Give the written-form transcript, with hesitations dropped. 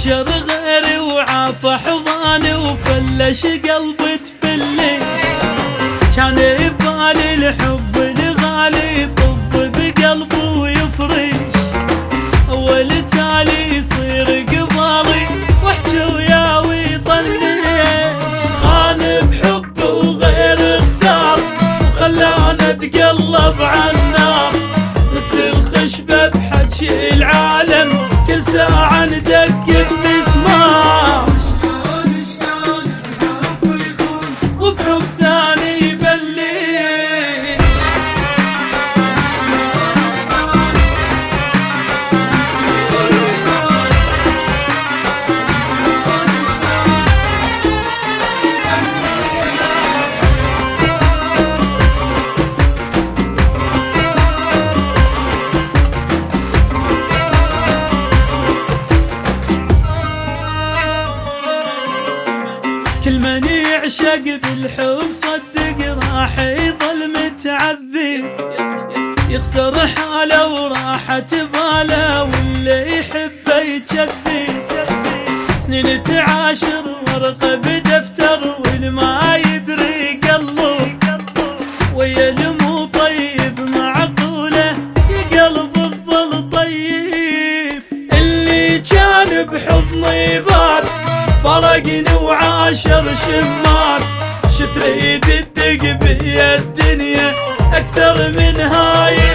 عاشر غيري وعاف حضاني وفلش قلبي تفلش، كان يبالي الحب الغالي يطب بقلبه ويفرش، اول تالي يصير قبالي واحكي وياه ويطنش، خان بحبه وغير اختار وخلانا اتقلب عالنار، مثل الخشبة بحكي العالم كل ساعة ندق بمسمار، شلون الحب يخون وبحب ثاني يبلش، كل من يعشق بالحب صدق راح يظل متعذب، يخسر حاله وراحة باله واللي يحبه يجذب، سنين تعاشر ورقة بدفتر والما يدري قلبه، ويا المو طيب معقوله يقلب الظل طيب، اللي كان بحضني بات فرقني وعاشر شمات، شتريد تدق بيا الدنيا أكثر من هاي